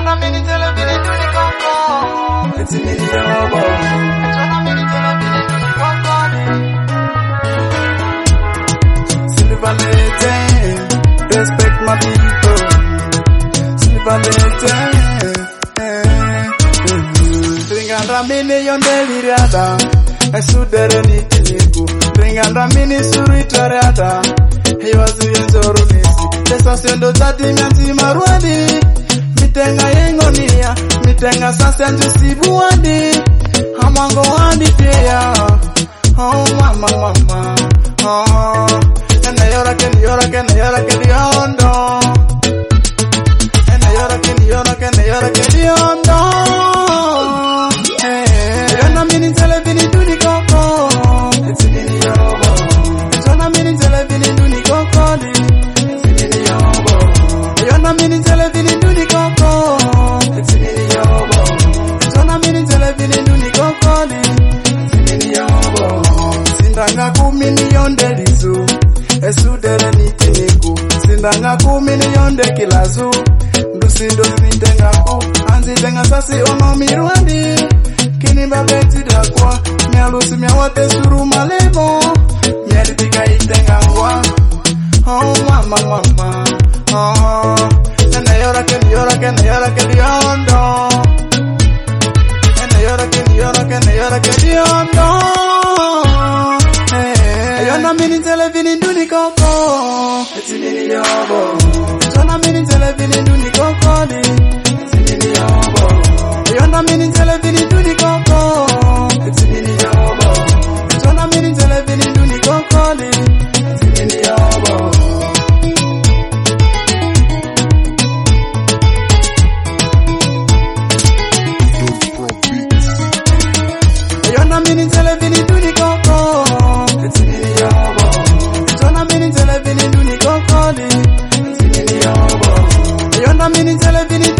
Jona mini televini duni koko. Eti mini yobo. Jona mini televini duni koko. Silver legend, respect my people. Silver legend. Ringanda mini yondeliriada. Esudere ni tiniku. Ringanda mini suritariada. Hiwazi yenzorunisi. Tesa sendo tati mianti marwadi. Mitenga yengonia. Mitenga sasa njisibu wadi. Hamango wadi pia. Oh mama mama. Oh. And yora ken yondo. And yora ken yondo. Jona mini televini duni koko. Eti mini yobo. Jona mini televini duni koko. Eti mini yobo. Jona mini televini duni koko. Eti mini yobo. Jona mini televini duni koko. Eti mini yobo. Sindanga kumini yonde lizu. Esudere ni tiniku. Sindanga kumini yonde kilazu. Ndusindo nitenga ku. Anzi tenga sasi ono miruandi. Kini babeti dakwa. Mialusi miawate suru malebo. Mialipika itenga ngwa. Oh mama mama. Oh. Ena yora ken yondo. Ena yora ken yondo. Jona mini televini duni koko. Eti mini yobo. Jona mini televini duni koko. Eti mini yobo. Jona mini televini duni koko. Eti mini yobo. Jona mini televini duni koko. Eti mini yobo. Jona mini televini duni koko. Eti mini yobo. Jona mini televini duni koko. Eti mini yobo. Jona mini televini